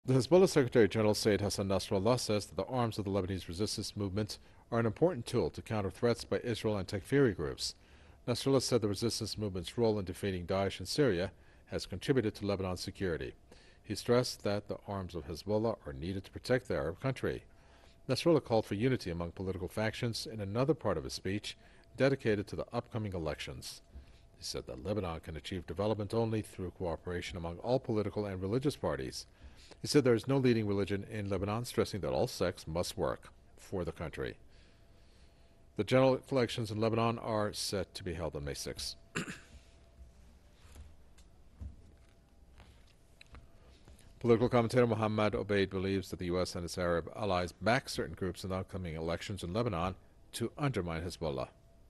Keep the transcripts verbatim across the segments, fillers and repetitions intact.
The Hezbollah Secretary General Sayyid Hassan Nasrallah says that the arms of the Lebanese resistance movement are an important tool to counter threats by Israel and Takfiri groups. Nasrallah said the resistance movement's role in defeating Daesh in Syria has contributed to Lebanon's security. He stressed that the arms of Hezbollah are needed to protect the Arab country. Nasrallah called for unity among political factions in another part of his speech dedicated to the upcoming elections. He said that Lebanon can achieve development only through cooperation among all political and religious parties. He said there is no leading religion in Lebanon, stressing that all sects must work for the country. The general elections in Lebanon are set to be held on May sixth. Political commentator Mohammed Obeid believes that the U S and its Arab allies back certain groups in the upcoming elections in Lebanon to undermine Hezbollah.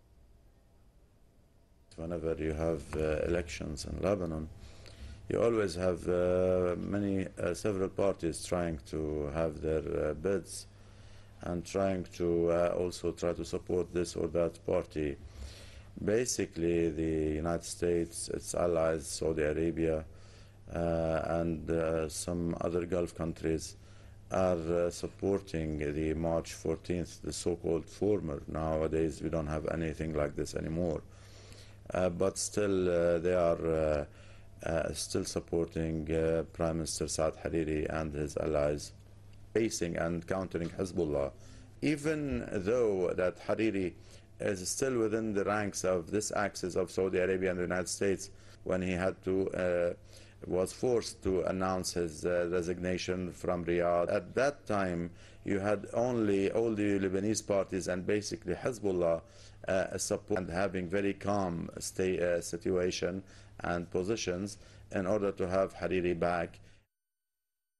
Whenever you have uh, elections in Lebanon, you always have uh, many, uh, several parties trying to have their uh, bids and trying to uh, also try to support this or that party. Basically, the United States, its allies, Saudi Arabia, uh, and uh, some other Gulf countries are uh, supporting the March fourteenth, the so-called former. Nowadays, we don't have anything like this anymore. Uh, but still, uh, they are uh, uh, still supporting uh, Prime Minister Saad Hariri and his allies, facing and countering Hezbollah. Even though that Hariri is still within the ranks of this axis of Saudi Arabia and the United States, when he had to uh, was forced to announce his uh, resignation from Riyadh. At that time, you had only all the Lebanese parties and basically Hezbollah uh, support and having very calm stay, uh, situation and positions in order to have Hariri back